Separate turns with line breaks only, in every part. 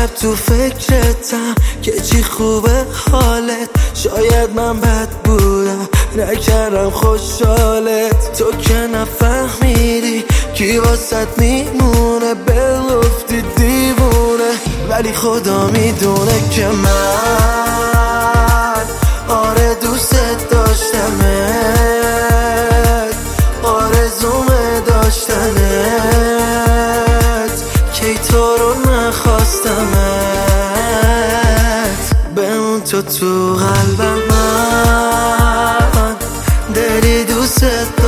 شب تو فکرتم که چی خوبه حالت. شاید من بد بودم نکردم خوشحالت. تو که نفهمیدی کی واسط میمونه، بگفتی دیوونه. ولی خدا میدونه که من آره دوست داشتمت، آرزومه داشتنت، کی تو رو نخواستمت. بمون تو قلبم، من دلی دوست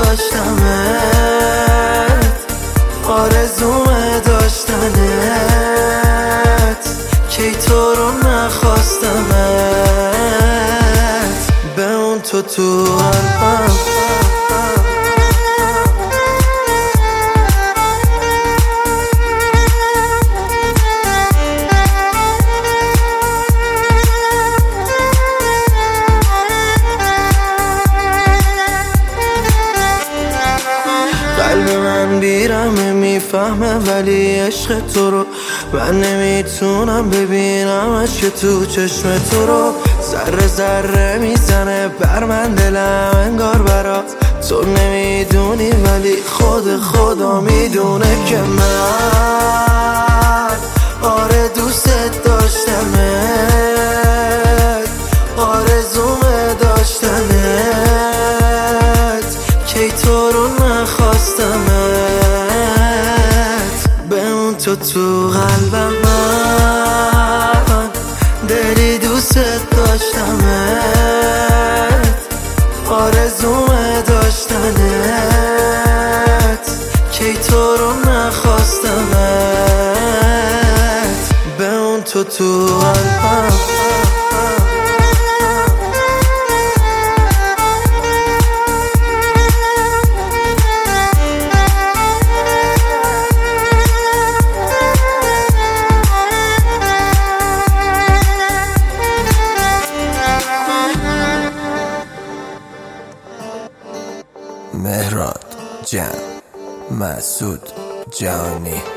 داشتمت، آرزومه داشتنت، کی تو رو نخواستمت. بمون تو قلبم. قلب من بیرمه میفهمه ولی عشق تو رو من نمیتونم ببینمش که تو چشم تو رو. ذره ذره میزنه بر من دلم انگار برات. تو نمیدونی ولی خدا میدونه که من آره دوست داشتمت، آرزومه داشتنت، کی تو رو نخواستمت. بمون تو قلبم، من دلی دوست داشتمت، آرزومه داشتنت، کی تو رو نخواستمت. بمون تو قلبم.
مهراد جان، مسعود جانی.